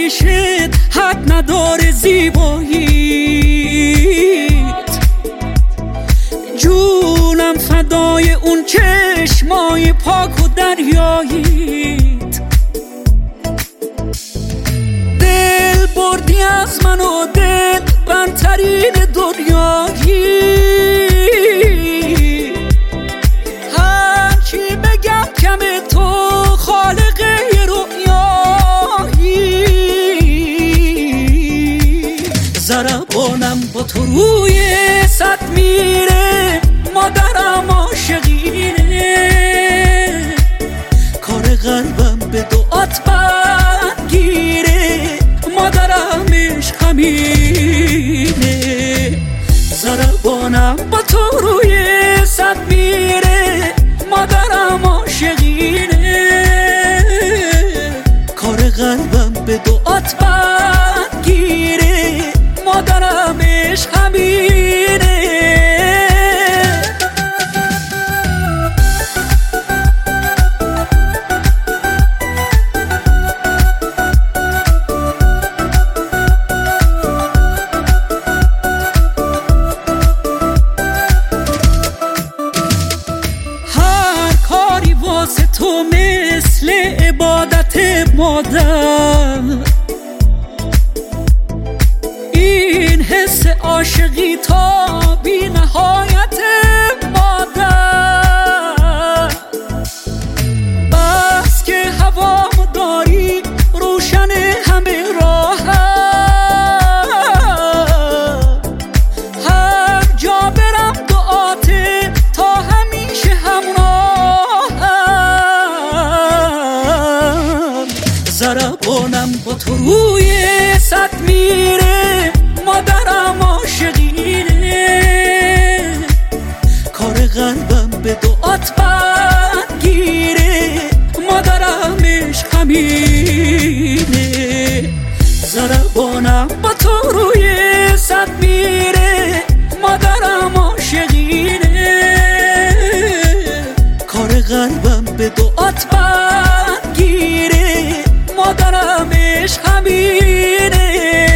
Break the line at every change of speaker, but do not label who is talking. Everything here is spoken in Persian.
پیشت حد نداره زیباییت، جونم فدای اون چشمای پاک و دریاییت. دل بردی از من و دل بندترین دنیایی، هرچی بگم کمه تو خالق رؤیایی. ضربانم با تو روی سد میره، مادرم عاشقینه، کار قلبم به دعات برگیره، مادرم عشق همینه. ضربانم با تو روی سد میره، مادرم عاشقینه، کار قلبم به دعات برگیره، مادرم عشق همینه. تو مثل عبادت مادر، این حس عاشقی تا بی نهایت مادر. بس که هوامو داری روشن همه راحت، هر جا برم دعاته تا همیشه همراه. ضربانم با تو روی سد میره، مادرم عاشقینه، کار قلبم به دعات برگیره، مادرم عشق همینه. ضربانم با تو روی سد میره، مادرم عاشقینه، کار قلبم به دعات برگیره، مادرم عشق همینه.